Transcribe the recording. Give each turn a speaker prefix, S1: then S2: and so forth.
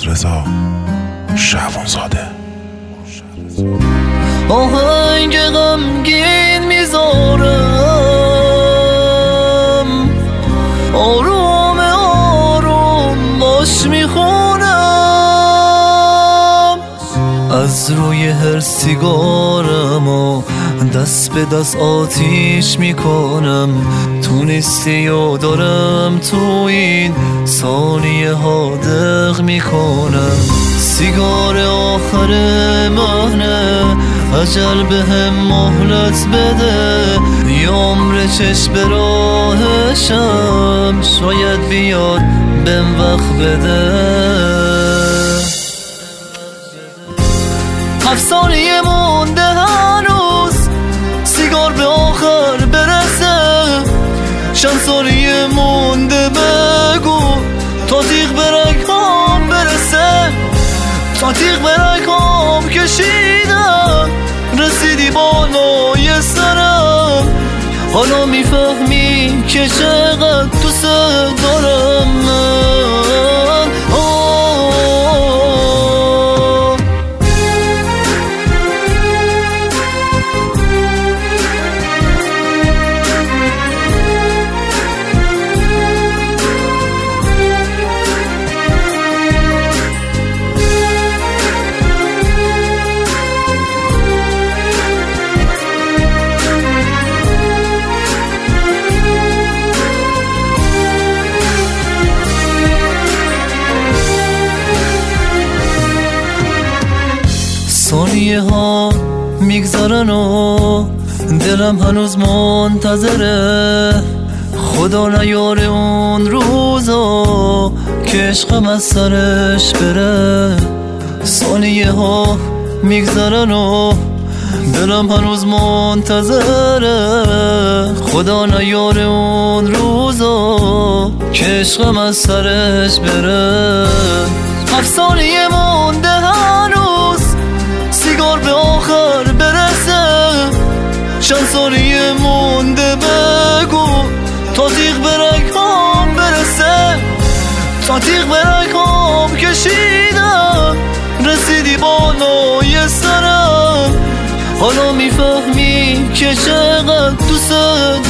S1: رضا شعبانزاده.
S2: آهنگ غمگین میذارم، آروم آروم باش میخونم، از روی هر سیگارم و دست به دست آتیش میکنم. تونستی و دارم تو این ثانیه ها دق میکنم. سیگار آخر مهنه، اجل به هم مهلت بده، یه عمر چشم به راهشم، شاید بیاد بهم وقت بده. 7 ثانیه مونده هنوز سیگار به آخر برسه، چند ثانیه مونده بگو تا تیغ به رگام برسه. تا تیغ به رگام کشیدم، رسیدی بالای سرم، حالا میفهمی که چقدر دوست دارم من. ثانیه ها میگذرن و دلم هنوز منتظره، خدا نیاره اون روزا که عشقم از سرش بره. ثانیه ها میگذرن و دلم هنوز منتظره، خدا نیاره اون روزا که عشقم از سرش بره. 7 ثانیه مونده هنوز سیگار به آخر برسه، چند ثانیه مونده بگو تا تیغ به رگام برسه. تا تیغ به رگام کشیدم، رسیدی بالای سرم، حالا میفهمی که چقدر دوست